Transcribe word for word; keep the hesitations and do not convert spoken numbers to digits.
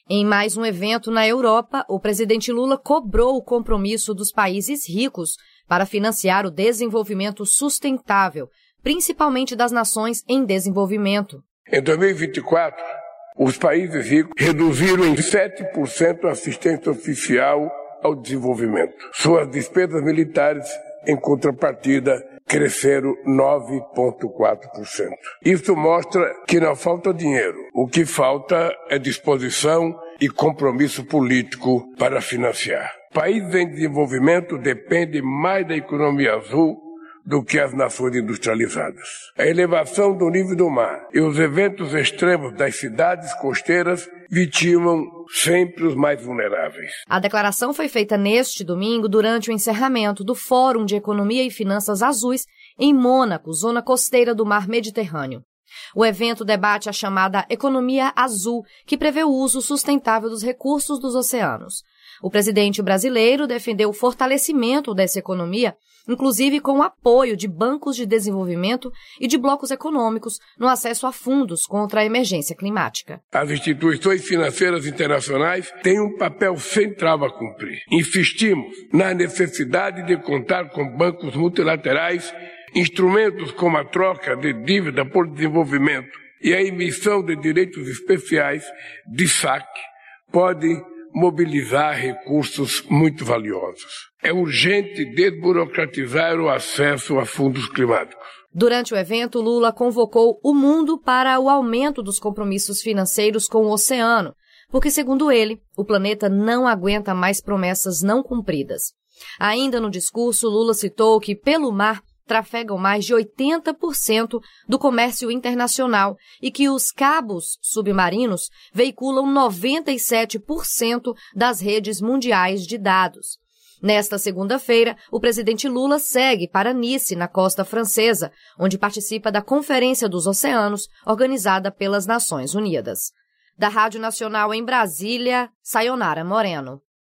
Em mais um evento na Europa, o presidente Lula cobrou o compromisso dos países ricos para financiar o desenvolvimento sustentável, principalmente das nações em desenvolvimento. Em dois mil e vinte e quatro, os países ricos reduziram em sete por cento a assistência oficial ao desenvolvimento. Suas despesas militares, em contrapartida, cresceram nove vírgula quatro por cento. Isso mostra que não falta dinheiro. O que falta é disposição e compromisso político para financiar. Países em desenvolvimento dependem mais da economia azul do que as nações industrializadas. A elevação do nível do mar e os eventos extremos das cidades costeiras vitimam sempre os mais vulneráveis. A declaração foi feita neste domingo durante o encerramento do Fórum de Economia e Finanças Azuis em Mônaco, zona costeira do Mar Mediterrâneo. O evento debate a chamada Economia Azul, que prevê o uso sustentável dos recursos dos oceanos. O presidente brasileiro defendeu o fortalecimento dessa economia, inclusive com o apoio de bancos de desenvolvimento e de blocos econômicos no acesso a fundos contra a emergência climática. As instituições financeiras internacionais têm um papel central a cumprir. Insistimos na necessidade de contar com bancos multilaterais, instrumentos como a troca de dívida por desenvolvimento e a emissão de direitos especiais de saque podem mobilizar recursos muito valiosos. É urgente desburocratizar o acesso a fundos climáticos. Durante o evento, Lula convocou o mundo para o aumento dos compromissos financeiros com o oceano, porque, segundo ele, o planeta não aguenta mais promessas não cumpridas. Ainda no discurso, Lula citou que, pelo mar, trafegam mais de oitenta por cento do comércio internacional e que os cabos submarinos veiculam noventa e sete por cento das redes mundiais de dados. Nesta segunda-feira, o presidente Lula segue para Nice, na costa francesa, onde participa da Conferência dos Oceanos, organizada pelas Nações Unidas. Da Rádio Nacional em Brasília, Sayonara Moreno.